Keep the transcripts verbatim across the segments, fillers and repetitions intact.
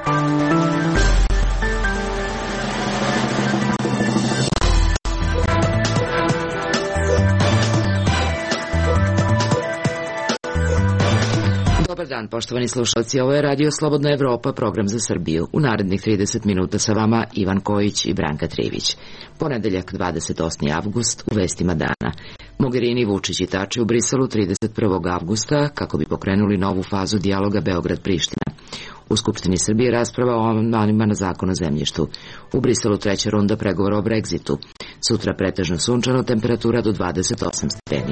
Dobar dan, poštovani slušalci, ovo je Radio Slobodna Evropa, program za Srbiju. U narednih trideset minuta sa vama Ivan Kojić i Branka Trivić. Ponedeljak, dvadeset osmi avgust, u vestima dana. Mogherini, Vučić i Tači u Briselu trideset prvog avgusta kako bi pokrenuli novu fazu dijaloga Beograd-Priština. U Skupštini Srbije rasprava o amandmanima na zakon o zemljištu. U Briselu treća runda pregovora o Brexitu. Sutra pretežno sunčano, temperatura do dvadeset osam stepeni.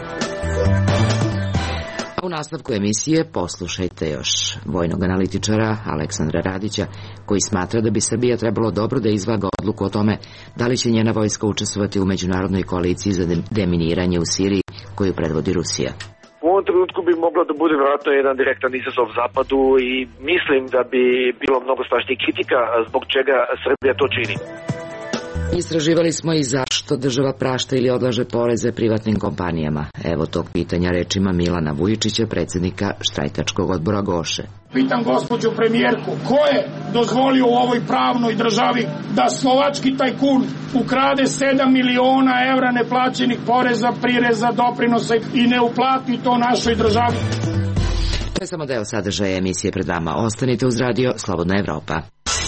U nastavku emisije poslušajte još vojnog analitičara Aleksandra Radića, koji smatra da bi Srbija trebalo dobro da izvaga odluku o tome da li će njena vojska učestvovati u međunarodnoj koaliciji za deminiranje u Siriji koju predvodi Rusija. U ovom trenutku bi moglo da bude vjerojatno jedan direktan izazov Zapadu i mislim da bi bilo mnogo strašnijih kritika zbog čega Srbija to čini. Istraživali smo i zašto država prašta ili odlaže poreze privatnim kompanijama. Evo tog pitanja rečima Milana Vujičića, predsjednika štrajkačkog odbora Goše. Pitam gospođu premijerku, ko je dozvolio u ovoj pravnoj državi da slovački tajkun ukrade sedam miliona evra neplaćenih poreza, prireza, doprinosa i ne uplati to našoj državi? To je samo deo sadržaja emisije pred vama. Ostanite uz Radio Slobodna Evropa.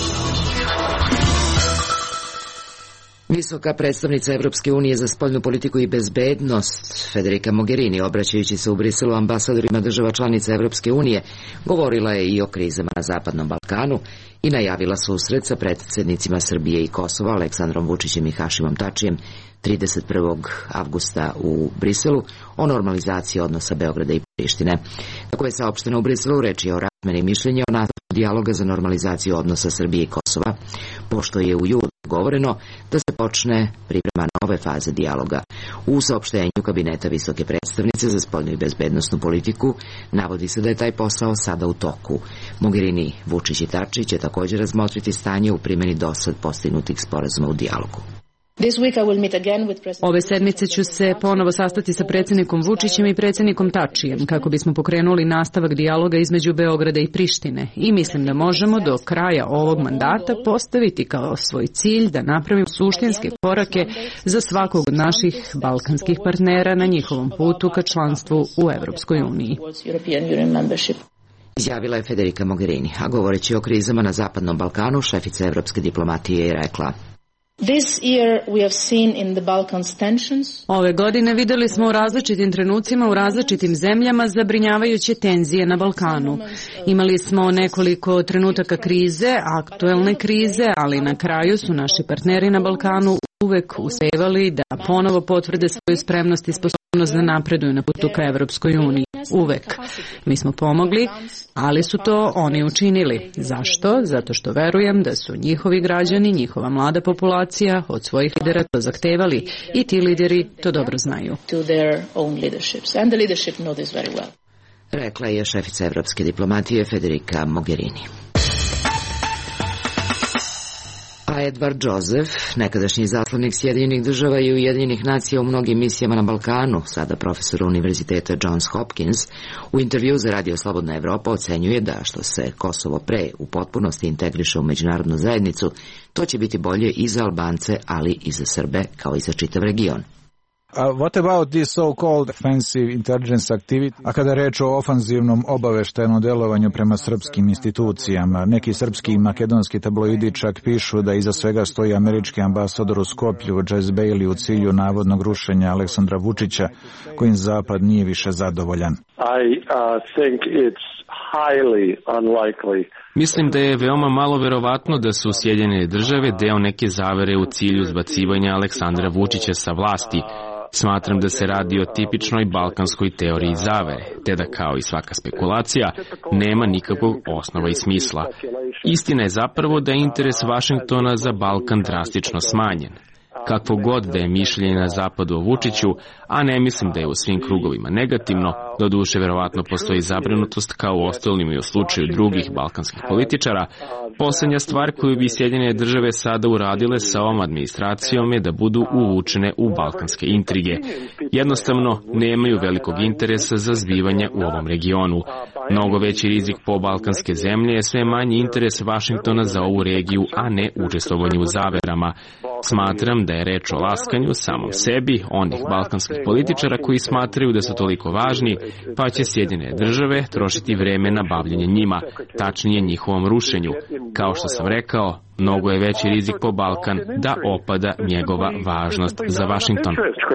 Visoka predstavnica Evropske unije za spoljnu politiku i bezbednost Federica Mogherini, obraćajući se u Briselu ambasadorima država članica Evropske unije, govorila je i o krizama na Zapadnom Balkanu i najavila susret sa predsjednicima Srbije i Kosova Aleksandrom Vučićem i Hašimom Tačijem trideset prvog avgusta u Briselu o normalizaciji odnosa Beograda i Prištine. Kako je saopšteno u Briselu, reč je o razmeni mišljenja o nastavku dijaloga za normalizaciju odnosa Srbije i Kosova, pošto je u julu govoreno da se počne priprema nove faze dijaloga. U saopštenju kabineta visoke predstavnice za spoljnu i bezbednosnu politiku navodi se da je taj posao sada u toku. Mogherini, Vučić i Tači će također razmotriti stanje u primjeni dosad postignutih sporazuma u dijalogu. Ove sedmice ću se ponovo sastati sa predsjednikom Vučićem i predsjednikom Tačijem kako bismo pokrenuli nastavak dijaloga između Beograda i Prištine i mislim da možemo do kraja ovog mandata postaviti kao svoj cilj da napravimo suštinske korake za svakog od naših balkanskih partnera na njihovom putu ka članstvu u Evropskoj uniji. Izjavila je Federica Mogherini, a govoreći o krizama na Zapadnom Balkanu, šefica evropske diplomatije je rekla: Ove godine videli smo u različitim trenucima u različitim zemljama zabrinjavajuće tenzije na Balkanu. Imali smo nekoliko trenutaka krize, aktuelne krize, ali na kraju su naši partneri na Balkanu uvek uspevali da ponovo potvrde svoju spremnost i sposobnost da napreduju na putu ka Evropskoj uniji. Uvek. Mi smo pomogli, ali su to oni učinili. Zašto? Zato što verujem da su njihovi građani, njihova mlada populacija od svojih lidera to zahtevali i ti lideri to dobro znaju. Rekla je šefica evropske diplomatije Federica Mogherini. A Edward Joseph, nekadašnji zaslanik Sjedinjenih država i Ujedinjenih nacija u mnogim misijama na Balkanu, sada profesor univerziteta Johns Hopkins, u intervju za Radio Slobodna Evropa ocenjuje da što se Kosovo pre u potpunosti integriše u međunarodnu zajednicu, to će biti bolje i za Albance, ali i za Srbe, kao i za čitav region. Uh, what about this so-called offensive intelligence activity? A kada reč o ofanzivnom obaveštajnom delovanju prema srpskim institucijama, neki srpski i makedonski tabloidi čak pišu da iza svega stoji američki ambasador u Skoplju, Jess Bailey, u cilju navodnog rušenja Aleksandra Vučića, kojim Zapad nije više zadovoljan. I uh, think it's highly unlikely. Mislim da je veoma malo verovatno da su Sjedinjene države deo neke zavere u cilju zbacivanja Aleksandra Vučića sa vlasti. Smatram da se radi o tipičnoj balkanskoj teoriji zavere, te da kao i svaka spekulacija nema nikakvog osnova i smisla. Istina je zapravo da je interes Vašingtona za Balkan drastično smanjen. Kakvo god da je mišljenje na zapadu o Vučiću, a ne mislim da je u svim krugovima negativno, doduše verovatno postoji zabrinutost kao u ostalim i u slučaju drugih balkanskih političara, poslednja stvar koju bi Sjedinjene države sada uradile sa ovom administracijom je da budu uvučene u balkanske intrige. Jednostavno, nemaju velikog interesa za zbivanje u ovom regionu. Mnogo veći rizik po balkanske zemlje je sve manji interes Vašingtona za ovu regiju, a ne učestvovanje u zaverama. Smatram da je reč o laskanju samom sebi onih balkanskih političara koji smatraju da su toliko važni, pa će Sjedinjene države trošiti vreme na bavljenje njima, tačnije njihovom rušenju. Kao što sam rekao, mnogo je veći rizik po Balkan da opada njegova važnost za Vašington.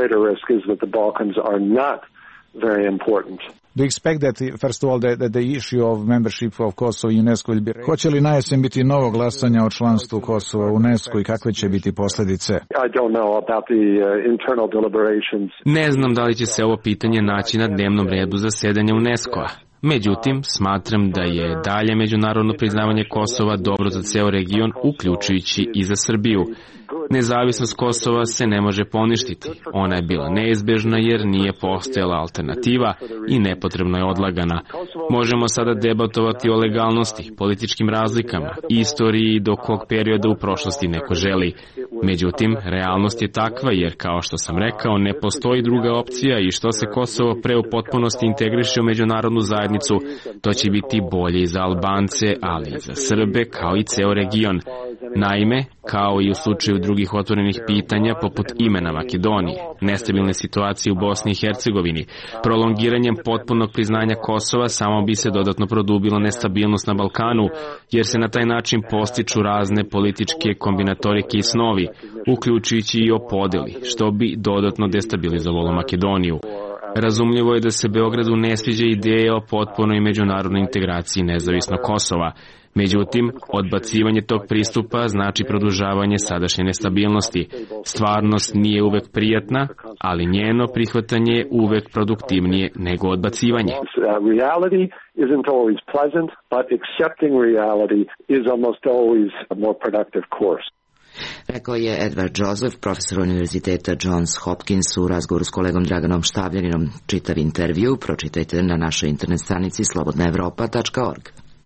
Do you expect that, first of all, that, that the issue of membership of Kosovo i UNESCO will be... Hoće li na jesen biti novo glasanje o članstvu Kosova u UNESCO i kakve će biti posljedice? Ne znam da li će se ovo pitanje naći na dnevnom redu zasedanja UNESCO-a. Međutim, smatram da je dalje međunarodno priznavanje Kosova dobro za ceo region, uključujući i za Srbiju. Nezavisnost Kosova se ne može poništiti. Ona je bila neizbežna jer nije postojala alternativa i nepotrebno je odlagana. Možemo sada debatovati o legalnosti, političkim razlikama, istoriji do kog perioda u prošlosti neko želi. Međutim, realnost je takva jer, kao što sam rekao, ne postoji druga opcija i što se Kosovo pre u potpunosti integriše u međunarodnu zajednicu, to će biti bolje i za Albance, ali i za Srbe, kao i ceo region. Naime, kao i u slučaju drugih otvorenih pitanja poput imena Makedonije, nestabilne situacije u Bosni i Hercegovini, prolongiranjem potpunog priznanja Kosova samo bi se dodatno produbila nestabilnost na Balkanu, jer se na taj način postiču razne političke kombinatorike i snovi, uključujući i o podeli, što bi dodatno destabilizovalo Makedoniju. Razumljivo je da se Beogradu ne sviđa ideja o potpunoj međunarodnoj integraciji nezavisnog Kosova. Međutim, odbacivanje tog pristupa znači produžavanje sadašnje nestabilnosti. Stvarnost nije uvek prijatna, ali njeno prihvatanje je uvek produktivnije nego odbacivanje. Rekao je Edward Joseph, profesor Univerziteta Johns Hopkins u razgovoru s kolegom Draganom Štavljaninom. Čitav intervju pročitajte na našoj internet stranici slobodna evropa tačka org.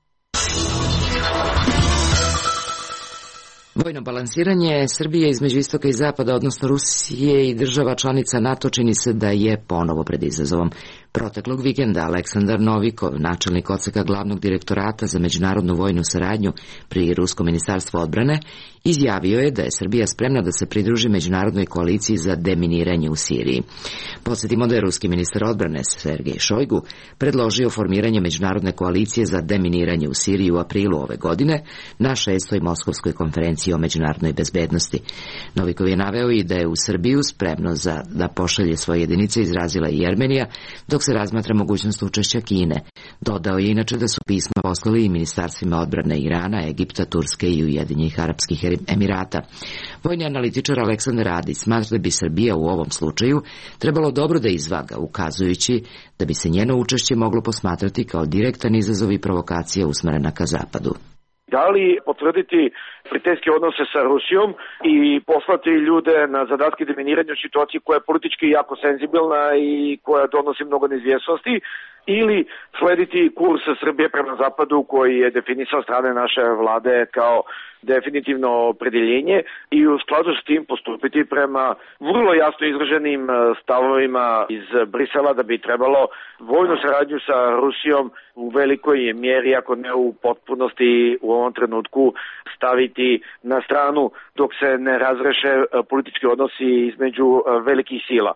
Vojno balansiranje Srbije između istoka i zapada, odnosno Rusije i država članica NATO, čini se da je ponovo pred izazovom. Proteklog vikenda Aleksandar Novikov, načelnik odseka glavnog direktorata za međunarodnu vojnu saradnju pri Ruskom ministarstvu odbrane, izjavio je da je Srbija spremna da se pridruži međunarodnoj koaliciji za deminiranje u Siriji. Podsjetimo da je ruski ministar odbrane Sergej Šojgu predložio formiranje međunarodne koalicije za deminiranje u Siriji u aprilu ove godine na šestoj Moskovskoj konferenciji o međunarodnoj bezbednosti. Novikov je naveo i da je u Srbiju spremno za da pošalje svoje jedinice izrazila i Jermenija, dok se razmatra mogućnost učešća Kine. Dodao je inače da su pisma poslali i ministarstvima odbrane Irana, Egipta, Turske i Ujedinjenih Arapskih Emirata. Vojni analitičar Aleksandar Radić smatra da bi Srbija u ovom slučaju trebalo dobro da izvaga, ukazujući da bi se njeno učešće moglo posmatrati kao direktan izazov i provokacija usmerena ka zapadu. Da li potvrditi prijateljske odnose sa Rusijom i poslati ljude na zadatke deminiranja u situaciji koja je politički jako senzibilna i koja donosi mnogo neizvjesnosti, ili slediti kurs Srbije prema zapadu koji je definisan strane naše vlade kao definitivno opredjeljenje i u skladu s tim postupiti prema vrlo jasno izraženim stavovima iz Brisela da bi trebalo vojnu saradnju sa Rusijom u velikoj mjeri, ako ne u potpunosti u ovom trenutku, staviti na stranu dok se ne razreše politički odnosi između velikih sila.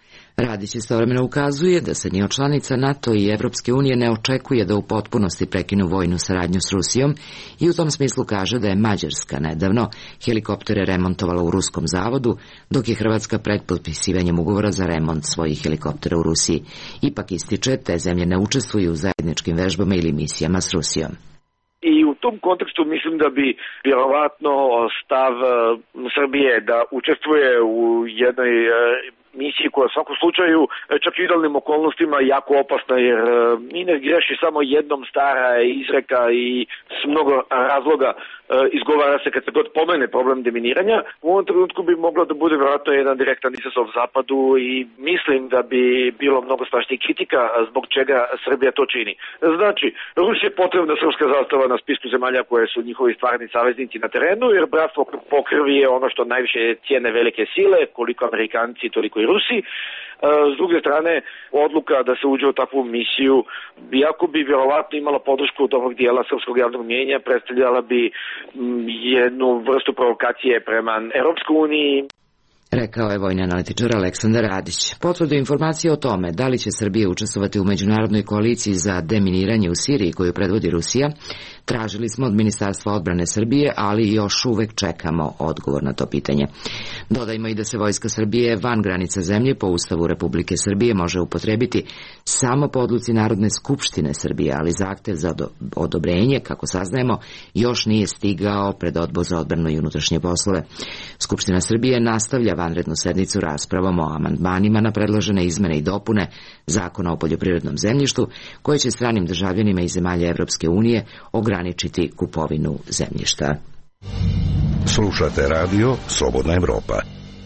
Radić istovremeno ukazuje da se ni od članica NATO i Evropske unije ne očekuje da u potpunosti prekinu vojnu saradnju s Rusijom i u tom smislu kaže da je Mađarska nedavno helikoptere remontovala u ruskom zavodu, dok je Hrvatska pred potpisivanjem ugovora za remont svojih helikoptera u Rusiji. Ipak ističe, te zemlje ne učestvuju u zajedničkim vežbama ili misijama s Rusijom. I u tom kontekstu mislim da bi vjerovatno stav Srbije da učestvuje u jednoj misiji koja u svakom slučaju čak i u idealnim okolnostima jako opasna, jer ni ne greši samo jednom stara izreka i s mnogo razloga izgovara se kad se god pomene problem deminiranja. U ovom trenutku bi moglo da bude vjerojatno jedan direktan izazov zapadu i mislim da bi bilo mnogo strašnijih kritika zbog čega Srbija to čini. Znači, Rusiji je potrebna srpska zastava na spisku zemalja koje su njihovi stvarni saveznici na terenu, jer bratstvo po krvi je ono što najviše cijene velike sile, koliko Amerikanci, toliko i Rusi. S druge strane, odluka da se uđe u takvu misiju, iako bi vjerovatno imala podršku dobrog dijela srpskog javnog mnijenja, predstavljala bi jednu vrstu provokacije prema Europskoj uniji. Rekao je vojni analitičar Aleksandar Radić. Potvrdu informacije o tome da li će Srbija učestvovati u međunarodnoj koaliciji za deminiranje u Siriji koju predvodi Rusija, tražili smo od Ministarstva odbrane Srbije, ali još uvek čekamo odgovor na to pitanje. Dodajmo i da se Vojska Srbije van granica zemlje po Ustavu Republike Srbije može upotrebiti samo po odluci Narodne skupštine Srbije, ali zahtev za odobrenje, kako saznajemo, još nije stigao pred Odbor za odbranu i unutrašnje poslove. Skupština Srbije nastavlja vanrednu sednicu raspravom o amandmanima na predložene izmene i dopune Zakona o poljoprivrednom zemljištu, koje će stranim državljanima iz zemalja Evropske unije ograničiti kupovinu zemljišta. Slušate radio Slobodna Evropa.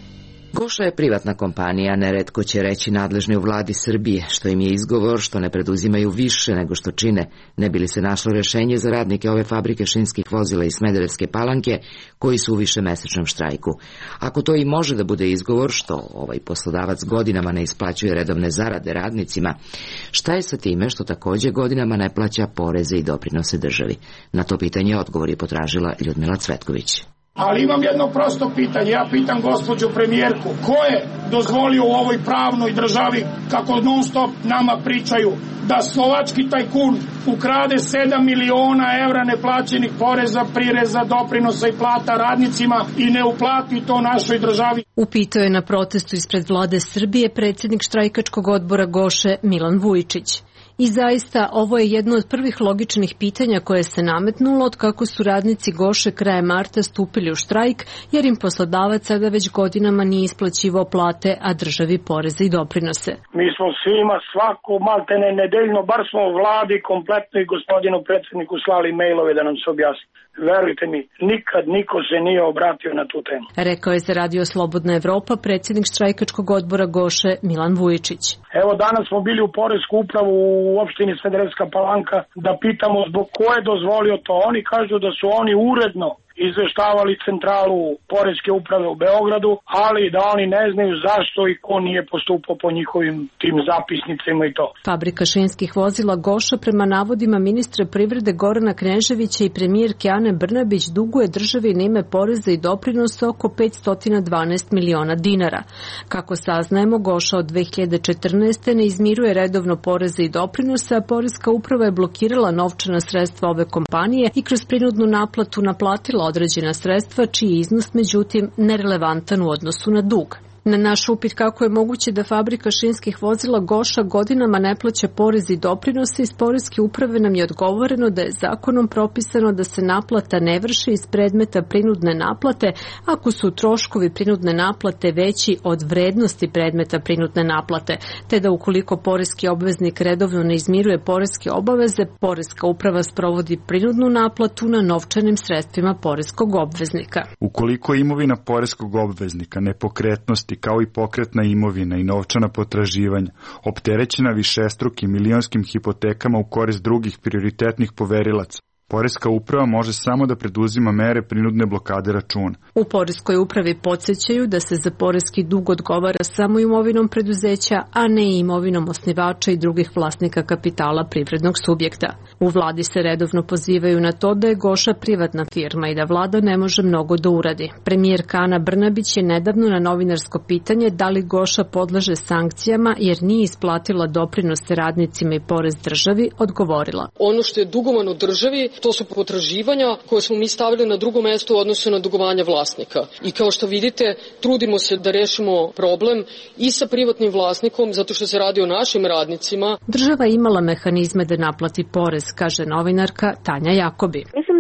Goša je privatna kompanija, neretko će reći nadležni u vladi Srbije, što im je izgovor što ne preduzimaju više nego što čine, ne bi li se našlo rešenje za radnike ove fabrike šinskih vozila iz Smederevske Palanke, koji su u višemesečnom štrajku. Ako to i može da bude izgovor što ovaj poslodavac godinama ne isplaćuje redovne zarade radnicima, šta je sa time što takođe godinama ne plaća poreze i doprinose državi? Na to pitanje odgovor je potražila Ljudmila Cvetković. Ali imam jedno prosto pitanje, ja pitam gospođu premijerku, ko je dozvolio u ovoj pravnoj državi, kako non stop nama pričaju, da slovački tajkun ukrade sedam miliona evra neplaćenih poreza, prireza, doprinosa i plata radnicima i ne uplati to našoj državi? Upitao je na protestu ispred vlade Srbije predsjednik štrajkačkog odbora Goše Milan Vujičić. I zaista, ovo je jedno od prvih logičnih pitanja koje se nametnulo od kako su radnici Goše krajem marta stupili u štrajk, jer im poslodavac sada već godinama nije isplaćivao plate, a državi poreze i doprinose. Mi smo svima svako maltene nedeljno, bar smo vladi kompletno i gospodinu predsjedniku slali mailove da nam se objasni. Verujte mi, nikad niko se nije obratio na tu temu. Rekao je za radio Slobodna Evropa predsjednik štrajkačkog odbora Goše Milan Vujičić. Evo danas smo bili u poresku upravu u opštini Smederevska Palanka da pitamo zbog ko je dozvolio to. Oni kažu da su oni uredno izveštavali centralu poreske uprave u Beogradu, ali da oni ne znaju zašto i ko nije postupao po njihovim tim zapisnicima i to. Fabrika šinskih vozila Goša prema navodima ministra privrede Gorana Kneževića i premijerke Ane Brnabić duguje državi na ime poreza i doprinosa oko petsto dvanaest miliona dinara. Kako saznajemo, Goša od dve hiljade četrnaeste. ne izmiruje redovno poreze i doprinosa, a poreska uprava je blokirala novčana sredstva ove kompanije i kroz prinudnu naplatu naplatila određena sredstva, čiji iznos međutim nerelevantan u odnosu na dug. Na naš upit kako je moguće da fabrika šinskih vozila Goša godinama ne plaća porez i doprinose, iz poreske uprave nam je odgovoreno da je zakonom propisano da se naplata ne vrši iz predmeta prinudne naplate ako su troškovi prinudne naplate veći od vrednosti predmeta prinudne naplate, te da ukoliko poreski obveznik redovno ne izmiruje poreske obaveze, poreska uprava sprovodi prinudnu naplatu na novčanim sredstvima poreskog obveznika. Ukoliko imovina poreskog obveznika, nepokretnosti kao i pokretna imovina i novčana potraživanja opterećena višestrukim milionskim hipotekama u korist drugih prioritetnih poverilaca, poreska uprava može samo da preduzima mere prinudne blokade računa. U poreskoj upravi podsjećaju da se za poreski dug odgovara samo imovinom preduzeća, a ne i imovinom osnivača i drugih vlasnika kapitala privrednog subjekta. U vladi se redovno pozivaju na to da je Goša privatna firma i da vlada ne može mnogo da uradi. Premijerka Ana Brnabić je nedavno na novinarsko pitanje da li Goša podleže sankcijama jer nije isplatila doprinose radnicima i porez državi, odgovorila. Ono što je dugovano državi, to su potraživanja koje smo mi stavili na drugo mesto u odnosu na dugovanja vlasnika. I kao što vidite, trudimo se da rešimo problem i sa privatnim vlasnikom, zato što se radi o našim radnicima. Država imala mehanizme da naplati porez, kaže novinarka Tanja Jakobi. Mislim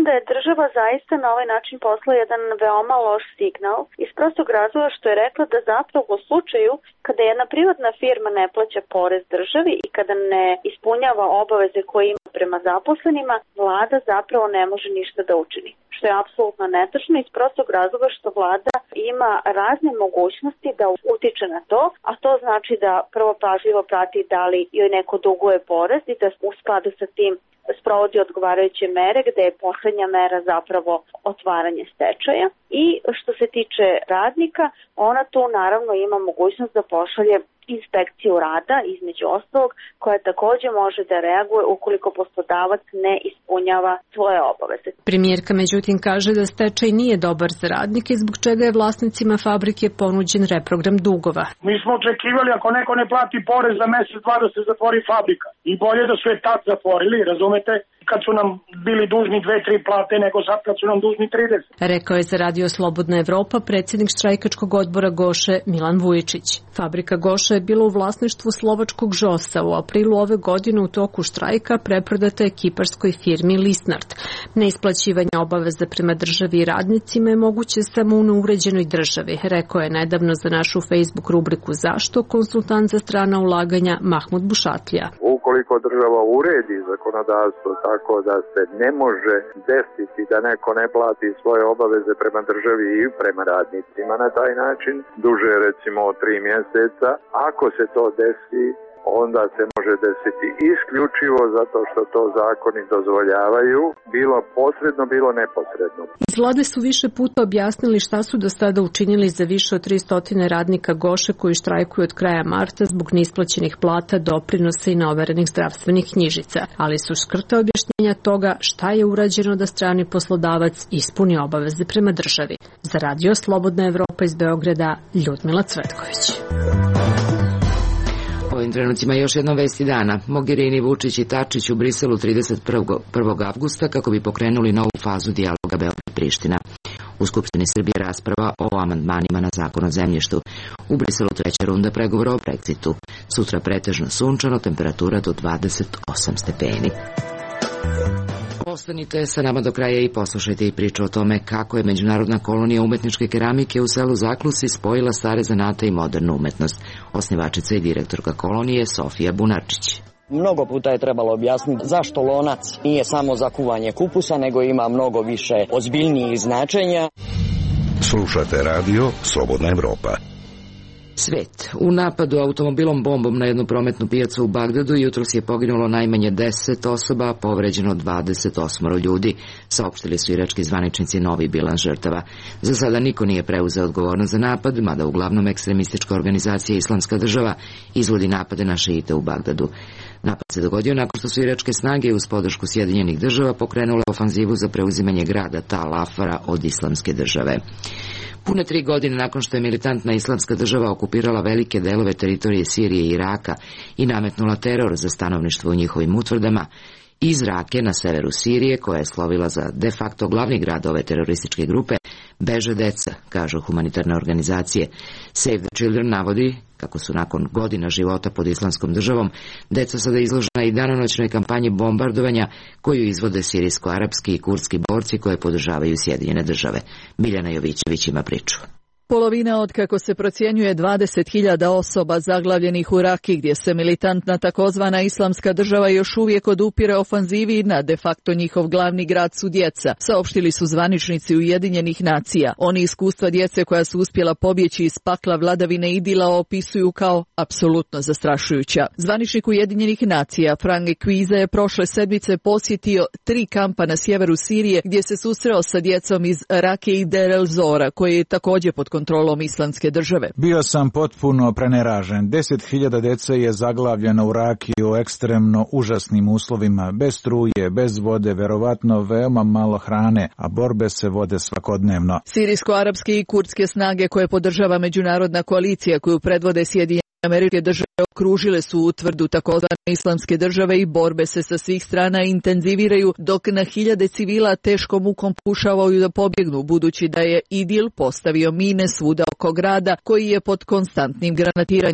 da je država zaista na ovaj način poslala jedan veoma loš signal iz prostog razloga što je rekla da zapravo u slučaju kada jedna privatna firma ne plaća porez državi i kada ne ispunjava obaveze koje ima prema zaposlenima, vlada zapravo ne može ništa da učini. Što je apsolutno netačno iz prostog razloga što vlada ima razne mogućnosti da utiče na to, a to znači da prvo pažljivo prati da li joj neko duguje porez i da u skladu sa tim sprovodi odgovarajuće mere, gde je poslednja mera zapravo otvaranje stečaja. I što se tiče radnika, ona tu naravno ima mogućnost da pošalje inspekciju rada, između ostalog, koja takođe može da reaguje ukoliko poslodavac ne ispunjava svoje obaveze. Premijerka međutim kaže da stečaj nije dobar za radnike, zbog čega je vlasnicima fabrike ponuđen reprogram dugova. Mi smo očekivali ako neko ne plati porez za mesec, dva da se zatvori fabrika. I bolje da su je tad zatvorili, razumete, kad su nam bili dužni dve, tri plate, nego sad kad su nam dužni trideset. Rekao je za Radio Slobodna Evropa predsjednik štrajkačkog odbora Goše Milan Vujičić. Fabrika Goša je bila u vlasništvu slovačkog žosa. U aprilu ove godine u toku štrajka preprodata je kiparskoj firmi Lisnard. Neisplaćivanje obaveza prema državi i radnicima je moguće samo u neuređenoj državi, rekao je nedavno za našu Facebook rubriku Zašto konsultant za strana ulaganja Mahmud Bušatlija. Ukoliko država uredi zakonodavstvo tako da se ne može desiti da neko ne plati svoje obaveze prema državi i prema radnicima na taj način, duže recimo od tri mjeseca, ako se to desi, onda se može desiti isključivo zato što to zakoni dozvoljavaju, bilo posredno, bilo neposredno. Iz vlade su više puta objasnili šta su do sada učinili za više od tristo radnika Goše koji štrajkuju od kraja marta zbog neisplaćenih plata, doprinosa i neoverenih zdravstvenih knjižica, ali su škrta objašnjenja toga šta je urađeno da strani poslodavac ispuni obaveze prema državi. Za Radio Slobodna Evropa iz Beograda, Ljudmila Cvetković. U ovim trenucima još jedno vesti dana. Mogherini, Vučić i Tačić u Briselu trideset prvog avgusta kako bi pokrenuli novu fazu dijaloga Beograd-Priština. U Skupštini Srbije rasprava o amandmanima na zakon o zemljištu. U Briselu treća runda pregovora o Brexitu. Sutra pretežno sunčano, temperatura do dvadeset osam stepeni. Ostanite sa nama do kraja i poslušajte i priču o tome kako je Međunarodna kolonija umetničke keramike u selu Zaklusi spojila stare zanate i modernu umetnost. Osnivačica i direktorka kolonije Sofija Bunarčić. Mnogo puta je trebalo objasniti zašto lonac nije samo za kuvanje kupusa, nego ima mnogo više ozbiljnijih značenja. Slušate radio Slobodna Evropa. Svet. U napadu automobilom bombom na jednu prometnu pijacu u Bagdadu jutros je poginulo najmanje deset osoba, a povređeno dvadeset osam ljudi. Saopštili su irački zvaničnici novi bilans žrtava. Za sada niko nije preuzeo odgovornost za napad, mada uglavnom ekstremistička organizacija Islamska država izvodi napade na šeite u Bagdadu. Napad se dogodio nakon što su iračke snage uz podršku Sjedinjenih država pokrenule ofanzivu za preuzimanje grada Tal Afara od Islamske države. Pune tri godine nakon što je militantna Islamska država okupirala velike delove teritorije Sirije i Iraka i nametnula teror za stanovništvo u njihovim utvrdama, iz Rake na severu Sirije, koja je slovila za de facto glavni grad ove terorističke grupe, beže deca, kažu humanitarne organizacije. Save the Children navodi kako su nakon godina života pod Islamskom državom deca sada izložena i danonoćnoj kampanji bombardovanja koju izvode sirijsko-arapski i kurdski borci koje podržavaju Sjedinjene države. Miljana Jovićević ima priču. Polovina od kako se procjenjuje dvadeset hiljada osoba zaglavljenih u Raki, gdje se militantna takozvana Islamska država još uvijek odupire ofanzivi na de facto njihov glavni grad su djeca, saopštili su zvaničnici Ujedinjenih nacija. Oni iskustva djece koja su uspjela pobjeći iz pakla vladavine idila opisuju kao apsolutno zastrašujuća. Zvaničnik Ujedinjenih nacija Frank Kviza je prošle sedmice posjetio tri kampa na sjeveru Sirije gdje se susreo sa djecom iz Rake i Deir el-Zora, koje je također pod kontrolom Islamske države. Bio sam potpuno preneražen. Deset hiljada dece je zaglavljeno u Raki u ekstremno užasnim uslovima, bez struje, bez vode, verovatno veoma malo hrane, a borbe se vode svakodnevno. Sirijsko-arapske i kurdske snage koje podržava međunarodna koalicija koju predvode Sjedinjene Američke države okružile su utvrdu takozvane Islamske države i borbe se sa svih strana intenziviraju, dok na hiljade civila teškom mukom pokušavaju da pobjegnu, budući da je IDIL postavio mine svuda oko grada koji je pod konstantnim granatiranjem.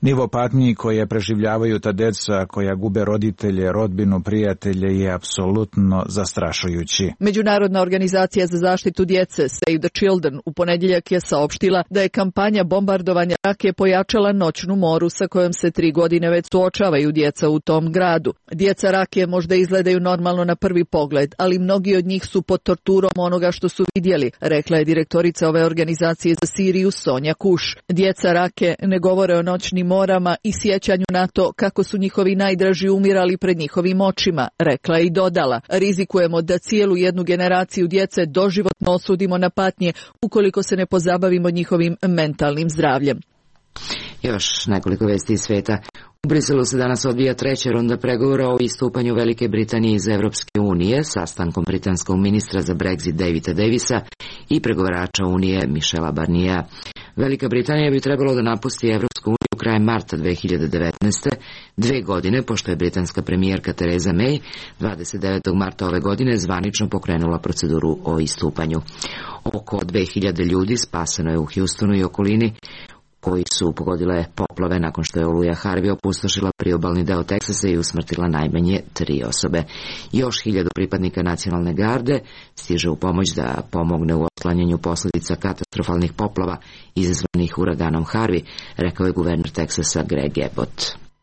Nivo patnji koje preživljavaju ta deca koja gube roditelje, rodbinu, prijatelje je apsolutno zastrašujući. Međunarodna organizacija za zaštitu djece Save the Children u ponedjeljak je saopštila da je kampanja bombardovanja Rake pojačala noćnu moru sa kojom se tri godine već suočavaju djeca u tom gradu. Djeca Rake možda izgledaju normalno na prvi pogled, ali mnogi od njih su pod torturom onoga što su vidjeli, rekla je direktorica ove organizacije za Siriju Sonja Kuš. Djeca Rake ne govore o noćnim morama i sjećanju na to kako su njihovi najdraži umirali pred njihovim očima, rekla i dodala. Rizikujemo da cijelu jednu generaciju djece doživotno osudimo na patnje ukoliko se ne pozabavimo njihovim mentalnim zdravljem. Još nekoliko vesti iz sveta. U Briselu se danas odvija treća runda pregovora o istupanju Velike Britanije iz Evropske unije, sastankom britanskog ministra za Brexit Davida Davisa i pregovarača Unije Michela Barniera. Velika Britanija bi trebalo da napusti Evropsku uniju krajem marta dve hiljade devetnaeste. Dve godine, pošto je britanska premijerka Theresa May dvadeset devetog marta ove godine zvanično pokrenula proceduru o istupanju. Oko dve hiljade ljudi spaseno je u Houstonu i okolini, koji su pogodile poplave nakon što je oluja Harvey opustošila priobalni deo Teksasa i usmrtila najmanje tri osobe. Još hiljadu pripadnika nacionalne garde stiže u pomoć da pomogne u otklanjanju posljedica katastrofalnih poplava izazvanih uraganom Harvey, rekao je guverner Teksasa Greg Abbott.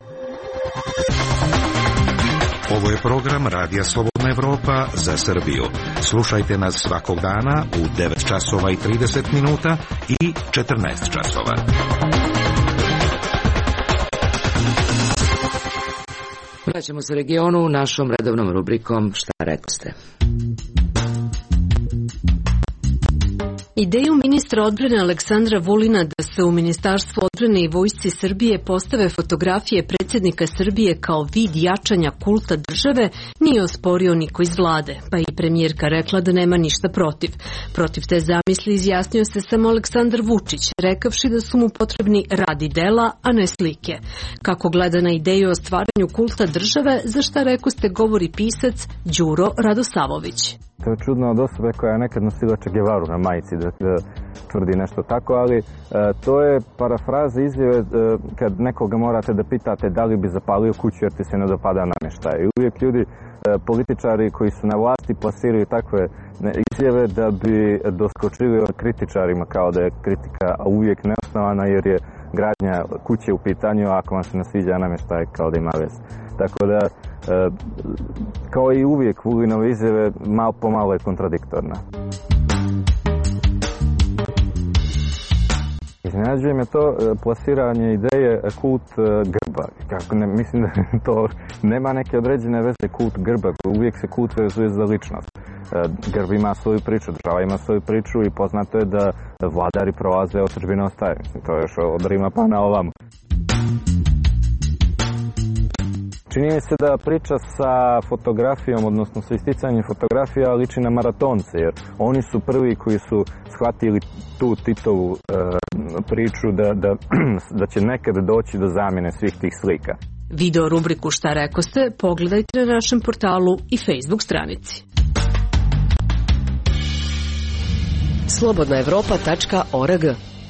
Ovo je program Radija Slobodna Evropa za Srbiju. Slušajte nas svakog dana u devet časova i trideset minuta i četrnaest časova. Vraćamo se regionu našom redovnom rubrikom Šta rekoste. Ideju ministra odbrane Aleksandra Vulina da se u Ministarstvu odbrane i Vojsci Srbije postave fotografije predsjednika Srbije kao vid jačanja kulta države nije osporio niko iz vlade, pa i premijerka rekla da nema ništa protiv. Protiv te zamisli izjasnio se samo Aleksandar Vučić, rekavši da su mu potrebni rad i dela, a ne slike. Kako gleda na ideju o stvaranju kulta države, za šta rekoste govori pisac Đuro Radosavović. To je čudno od osobe koja je nekad nosila Che Guevaru na majici da, da tvrdi nešto tako, ali e, to je parafraza izjave e, kad nekoga morate da pitate da li bi zapalio kuću jer ti se ne dopada namještaj. I uvijek ljudi, e, političari koji su na vlasti plasiraju takve izjave da bi doskočili kritičarima kao da je kritika uvijek neosnovana jer je gradnja kuće u pitanju, a ako vam se ne sviđa namještaj kao da ima veze. Tako da, e, kao i uvijek, Vulinove izjave malo po malo je kontradiktorna. Iznenađuje me to plasiranje ideje kult grba. Kako ne, mislim da to nema neke određene veze kult grba. Uvijek se kult vezuje za ličnost. Grb ima svoju priču, država ima svoju priču i poznato je da vladari prolaze, otadžbina ostaje. To je još od Rima pa na ovamo. Čini mi se da priča sa fotografijom, odnosno sa isticanjem fotografija liči na maratonce, jer oni su prvi koji su shvatili tu Titovu e, priču da, da, da će nekad doći do zamjene svih tih slika. Video rubriku Šta rekoste pogledajte na našem portalu i Facebook stranici. slobodna evropa tačka org.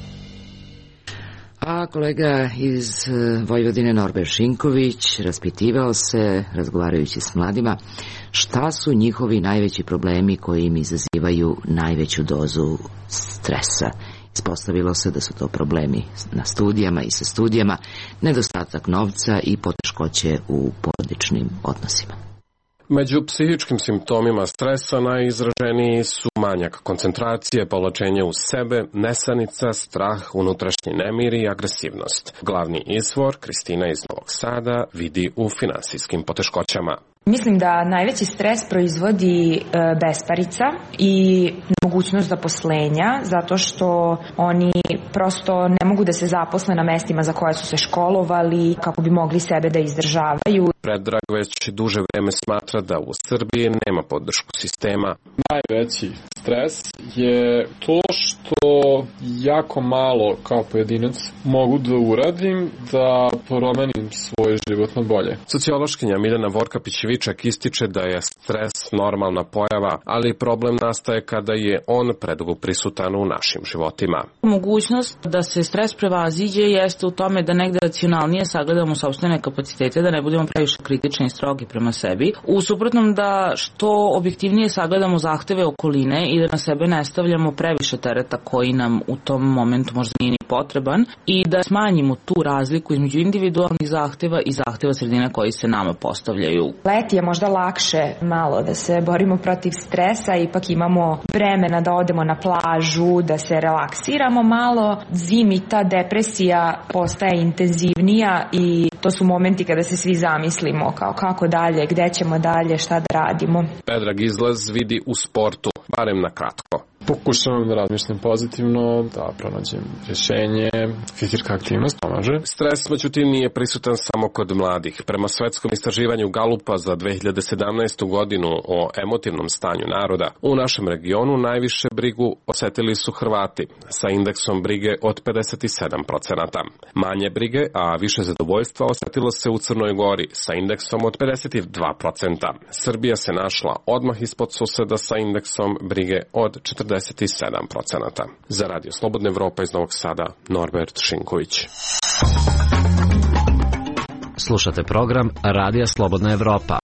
A kolega iz Vojvodine Norbert Šinković raspitivao se, razgovarajući s mladima, šta su njihovi najveći problemi koji im izazivaju najveću dozu stresa. Ispostavilo se da su to problemi na studijama i sa studijama, nedostatak novca i poteškoće u porodičnim odnosima. Među psihičkim simptomima stresa najizraženiji su manjak koncentracije, povlačenje u sebe, nesanica, strah, unutrašnji nemir i agresivnost. Glavni izvor, Kristina iz Novog Sada, vidi u finansijskim poteškoćama. Mislim da najveći stres proizvodi e, besparica i nemogućnost zaposlenja, zato što oni prosto ne mogu da se zaposle na mestima za koje su se školovali kako bi mogli sebe da izdržavaju. Predrag već duže vreme smatra da u Srbiji nema podršku sistema. Najveći stres je to što jako malo kao pojedinac mogu da uradim da promenim svoj život na bolje. Sociološkinja Miljana Vorkapić Savičak ističe da je stres normalna pojava, ali problem nastaje kada je on predugo prisutan u našim životima. Mogućnost da se stres prevaziđe jeste u tome da negde racionalnije sagledamo sopstvene kapacitete, da ne budemo previše kritični i strogi prema sebi. U suprotnom da što objektivnije sagledamo zahteve okoline i da na sebe ne stavljamo previše tereta koji nam u tom momentu možda nije ni potreban i da smanjimo tu razliku između individualnih zahteva i zahteva sredine koji se nama postavljaju. Leti je možda lakše malo da se borimo protiv stresa, ipak imamo vremena da odemo na plažu, da se relaksiramo malo. Zimi ta depresija postaje intenzivnija i to su momenti kada se svi zamislimo kao kako dalje, gde ćemo dalje, šta da radimo. Predrag izlaz vidi u sportu, barem na kratko. Pokušavam da razmišljam pozitivno, da pronađem rješenje, fizička aktivnost pomaže. Stres, međutim, nije prisutan samo kod mladih. Prema svetskom istraživanju Galupa za dve hiljade sedamnaestu godinu o emotivnom stanju naroda, u našem regionu najviše brigu osetili su Hrvati, sa indeksom brige od pedeset sedam procenata. Manje brige, a više zadovoljstva osetilo se u Crnoj Gori, sa indeksom od pedeset dva procenta. Srbija se našla odmah ispod suseda sa indeksom brige od četrdeset sedam procenata. Za Radio Slobodna Evropa iz Novog Sada, Norbert Šinković. Slušate program Radija Slobodna Evropa.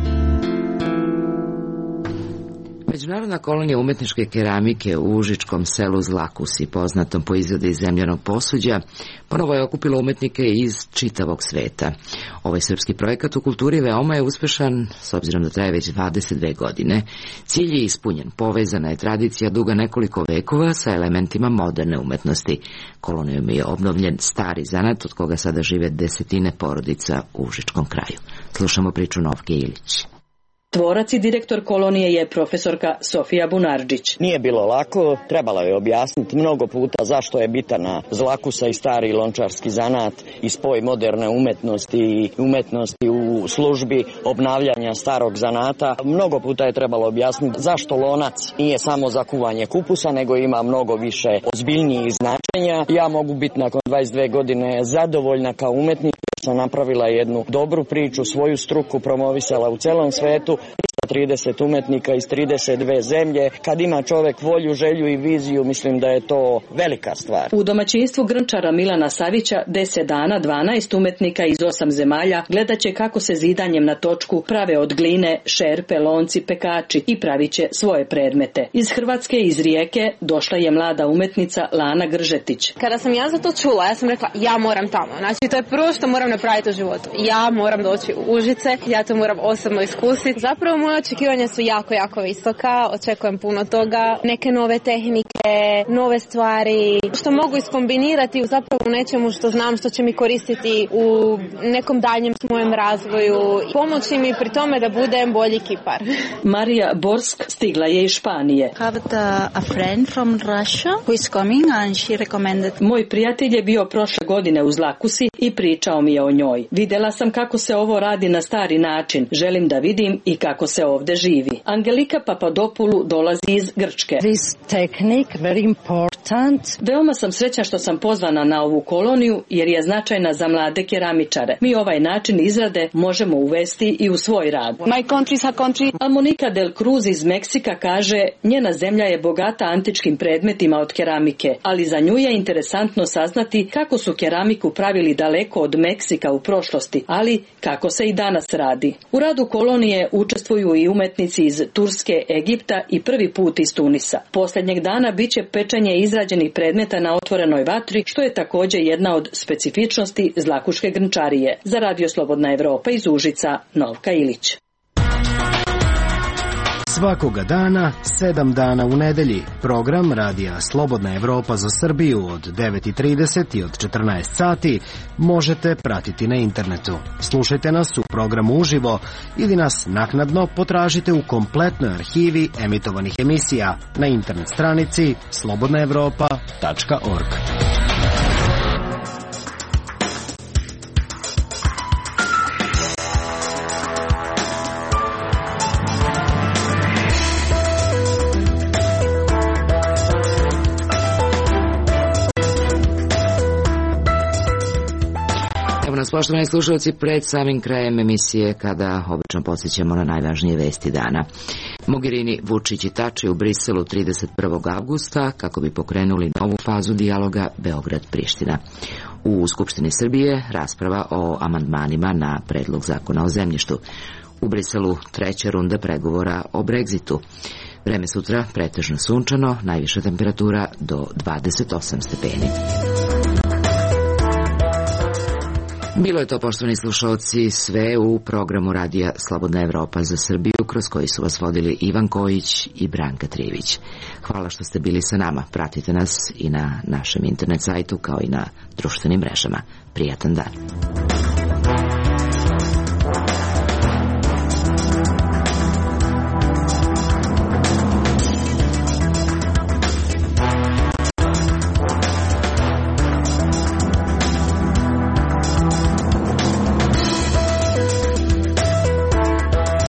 Međunarodna kolonija umetničke keramike u užičkom selu Zlakusi, poznatom po izradi zemljanog posuđa, ponovo je okupila umetnike iz čitavog sveta. Ovaj srpski projekat u kulturi veoma je uspešan, s obzirom da traje već dvadeset dve godine. Cilj je ispunjen, povezana je tradicija duga nekoliko vekova sa elementima moderne umetnosti. Kolonijom je obnovljen stari zanat od koga sada žive desetine porodica u užičkom kraju. Slušamo priču Novke Ilić. Tvorac i direktor kolonije je profesorka Sofija Bunardžić. Nije bilo lako, trebalo je objasniti mnogo puta zašto je bitana Zlakusa i stari lončarski zanat i spoj moderne umetnosti i umetnosti u službi obnavljanja starog zanata. Mnogo puta je trebalo objasniti zašto lonac nije samo za kuvanje kupusa, nego ima mnogo više ozbiljnijih značenja. Ja mogu biti nakon dvadeset dve godine zadovoljna kao umetnik. Sam napravila jednu dobru priču, svoju struku promovisala u celom svetu, trideset umetnika iz trideset dve zemlje. Kad ima čovek volju, želju i viziju, mislim da je to velika stvar. U domaćinstvu grnčara Milana Savića deset dana dvanaest umetnika iz osam zemalja gledat će kako se zidanjem na točku prave od gline šerpe, lonci, pekači i pravit će svoje predmete. Iz Hrvatske, iz Rijeke, došla je mlada umetnica Lana Gržetić. Kada sam ja za to čula, ja sam rekla ja moram tamo. Znači to je prvo što moram napraviti u životu. Ja moram doći u Užice, ja to moram osobno iskusiti. Zapravo moje očekivanja su jako, jako visoka. Očekujem puno toga, neke nove tehnike, nove stvari, što mogu iskombinirati zapravo u nečemu što znam što će mi koristiti u nekom daljem mojem razvoju. Pomoći mi pri tome da budem bolji kipar. Marija Borsk stigla je iz Španije. Moj prijatelj je bio prošle godine u Zlakusi i pričao mi je o njoj. Videla sam kako se ovo radi na stari način. Želim da vidim i kako se ovde živi. Angelika Papadopoulou dolazi iz Grčke. This technique very important. Veoma sam srećna što sam pozvana na ovu koloniju jer je značajna za mlade keramičare. Mi ovaj način izrade možemo uvesti i u svoj rad. My country is a country. A Monika Del Cruz iz Meksika kaže, njena zemlja je bogata antičkim predmetima od keramike, ali za nju je interesantno saznati kako su keramiku pravili daleko od Meksika u prošlosti, ali kako se i danas radi. U radu kolonije učestvuju i umetnici iz Turske, Egipta i prvi put iz Tunisa. Posljednjeg dana biće pečenje izrađenih predmeta na otvorenoj vatri, što je također jedna od specifičnosti zlakuške grnčarije. Za Radio Slobodna Evropa iz Užica, Novka Ilić. Svakoga dana, sedam dana u nedelji, program Radija Slobodna Evropa za Srbiju od devet i trideset i od četrnaest sati možete pratiti na internetu. Slušajte nas u programu uživo ili nas naknadno potražite u kompletnoj arhivi emitovanih emisija na internet stranici slobodna evropa tačka org. poštovani slušalci, pred samim krajem emisije, kada obično podsjećamo na najvažnije vesti dana. Mogherini, Vučić i Tači u Briselu trideset prvog avgusta kako bi pokrenuli novu fazu dijaloga Beograd-Priština. U Skupštini Srbije rasprava o amandmanima na predlog zakona o zemljištu. U Briselu treća runda pregovora o Brexitu. Vreme sutra pretežno sunčano, najviša temperatura do dvadeset osam stepeni. Bilo je to, poštovani slušalci, sve u programu Radija Slobodna Evropa za Srbiju, kroz koji su vas vodili Ivan Kojić i Branka Trivić. Hvala što ste bili sa nama. Pratite nas i na našem internet sajtu kao i na društvenim mrežama. Prijatan dan.